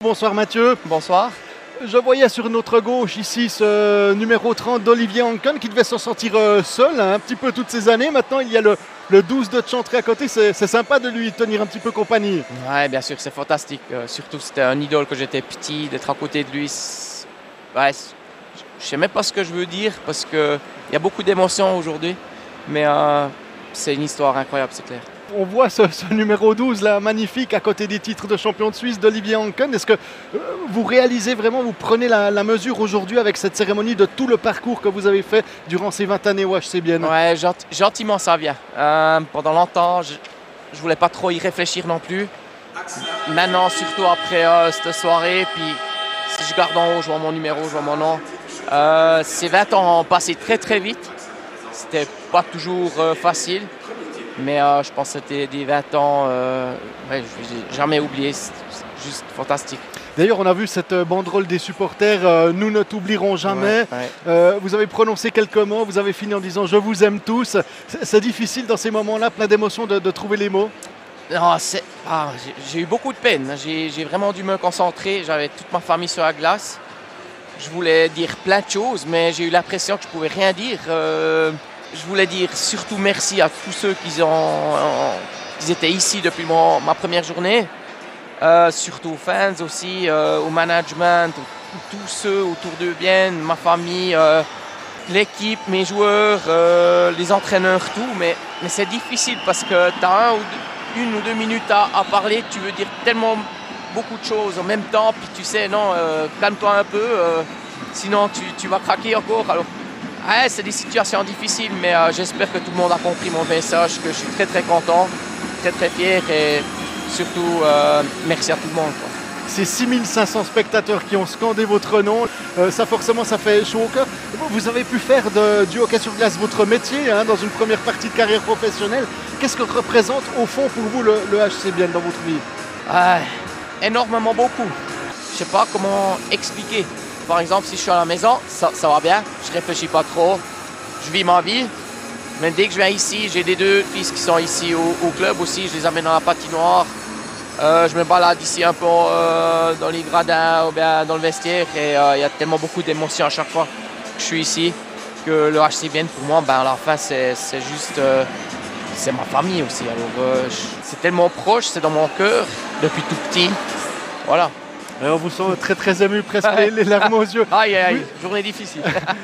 Bonsoir Mathieu. Bonsoir. Je voyais sur notre gauche ici ce numéro 30 d'Olivier Anken qui devait s'en sortir seul un petit peu toutes ces années. Maintenant il y a le 12 de Chantry à côté, c'est sympa de lui tenir un petit peu compagnie. Ouais, bien sûr, c'est fantastique. Surtout c'était un idole que j'étais petit, d'être à côté de lui. Ouais, je sais même pas ce que je veux dire parce qu'il y a beaucoup d'émotions aujourd'hui. Mais c'est une histoire incroyable, c'est clair. On voit ce numéro 12 là, magnifique, à côté des titres de champion de Suisse d'Olivier Anken. Est-ce que vous réalisez vraiment, vous prenez la mesure aujourd'hui avec cette cérémonie de tout le parcours que vous avez fait durant ces 20 années au HC Bienne? Ouais, gentiment ça vient. Pendant longtemps, je voulais pas trop y réfléchir non plus. Maintenant, surtout après cette soirée, puis si je garde en haut, je vois mon numéro, je vois mon nom. Ces 20 ans ont passé très très vite. C'était pas toujours facile. Mais je pense que c'était des 20 ans, je ne vais jamais oublier, c'est juste fantastique. D'ailleurs, on a vu cette banderole des supporters, nous ne t'oublierons jamais. Ouais. Vous avez prononcé quelques mots, vous avez fini en disant « je vous aime tous ». C'est difficile dans ces moments-là, plein d'émotions, de trouver les mots? Non, j'ai eu beaucoup de peine, j'ai vraiment dû me concentrer, j'avais toute ma famille sur la glace. Je voulais dire plein de choses, mais j'ai eu l'impression que je ne pouvais rien dire. Je voulais dire surtout merci à tous ceux qui étaient ici depuis ma première journée, surtout aux fans aussi, au management, tous ceux autour de Bienne, ma famille, l'équipe, mes joueurs, les entraîneurs, tout. Mais c'est difficile parce que tu as une ou deux minutes à parler, tu veux dire tellement beaucoup de choses en même temps, puis tu sais, non, calme-toi un peu, sinon tu vas craquer encore. Alors, ouais, c'est des situations difficiles, mais j'espère que tout le monde a compris mon message, que je suis très très content, très très fier et surtout merci à tout le monde, quoi. Ces 6500 spectateurs qui ont scandé votre nom, ça forcément ça fait chaud au cœur. Vous avez pu faire du hockey sur glace votre métier dans une première partie de carrière professionnelle. Qu'est-ce que représente au fond pour vous le HC Bienne dans votre vie? Énormément beaucoup. Je ne sais pas comment expliquer. Par exemple, si je suis à la maison, ça va bien, je ne réfléchis pas trop, je vis ma vie. Mais dès que je viens ici, j'ai des deux fils qui sont ici au club aussi, je les amène dans la patinoire. Je me balade ici un peu dans les gradins ou bien dans le vestiaire et il y a tellement beaucoup d'émotions à chaque fois que je suis ici que le HC Bienne pour moi, à la fin, c'est juste... c'est ma famille aussi. Alors, c'est tellement proche, c'est dans mon cœur depuis tout petit. Voilà. On vous sent très très ému, presque les larmes aux yeux. Aïe, aïe, journée difficile.